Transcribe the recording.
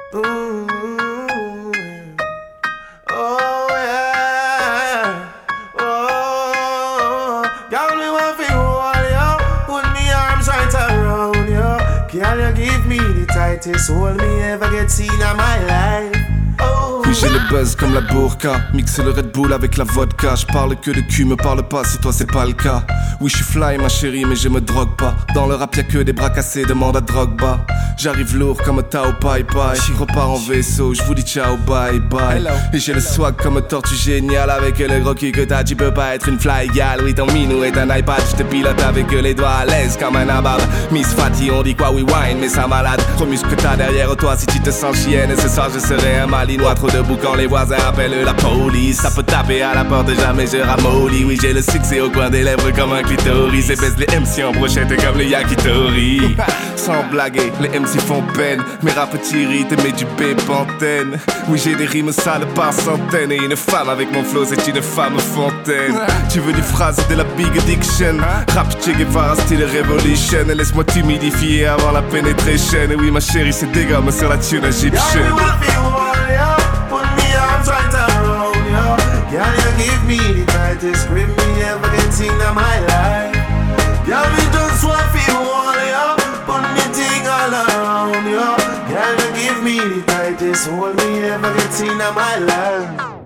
Ooh. Oh yeah. Oh, girl, me want to hold you, put me arms right around you. Can you give me the tightest hold me ever get seen in my life? Oh. Oui, j'ai le buzz comme la burqa. Mixe le Red Bull avec la vodka. Je parle que de cul, me parle pas si toi c'est pas le cas. Oui, je suis fly ma chérie, mais je me drogue pas. Dans le rap y'a que des bras cassés, demande à Drogba. J'arrive lourd comme Tao Pai Pai. Je repars en vaisseau, je vous dis ciao bye bye. Et j'ai le swag comme tortue génial. Avec le gros cul que t'as, tu peux pas être une fly gal. Oui, ton minou est un iPad, je te pilote avec les doigts à l'aise comme un abab. Miss Fatty, on dit quoi, oui wine, mais ça malade. Trop muscle que t'as derrière toi si tu te sens chienne. Et ce soir je serai un malinois, trop debout quand les voisins appellent la police. Ça peut taper à la porte, jamais je ramollis. Oui, j'ai le succès au coin des lèvres comme un clitoris. Et baisse les MC en brochette comme le yakitori. Sans blaguer, les MC font peine. Mes rappes t'irritent, mais du bépantène. Oui, j'ai des rimes sales par centaines. Et une femme avec mon flow, c'est une femme fontaine. Tu veux des phrases de la Big Diction? Rap Che Guevara, style Revolution. Laisse-moi t'humidifier avant la penetration. Et oui, ma chérie, c'est des gommes sur la tune égyptienne. Can you give me the tightest grip me ever get seen in my life? Can we just want to hold you, put me thing all around you? Can you give me the tightest hold me ever get seen in my life?